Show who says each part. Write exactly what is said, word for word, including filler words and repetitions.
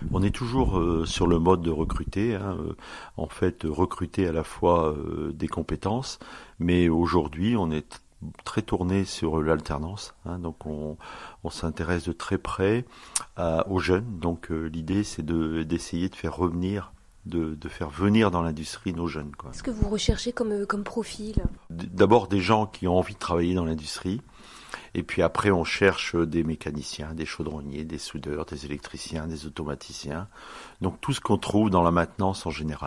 Speaker 1: On est toujours euh, sur le mode de recruter, hein, euh, en fait recruter à la fois euh, des compétences, mais aujourd'hui on est t- très tourné sur l'alternance, hein, donc on, on s'intéresse de très près à- aux jeunes, donc euh, l'idée c'est de, d'essayer de faire revenir, de, de faire venir dans l'industrie nos jeunes, quoi.
Speaker 2: Qu'est-ce que vous recherchez comme, euh, comme profil?
Speaker 1: D- D'abord des gens qui ont envie de travailler dans l'industrie, et puis après on cherche des mécaniciens, des chaudronniers, des soudeurs, des électriciens, des automaticiens, donc tout ce qu'on trouve dans la maintenance en général.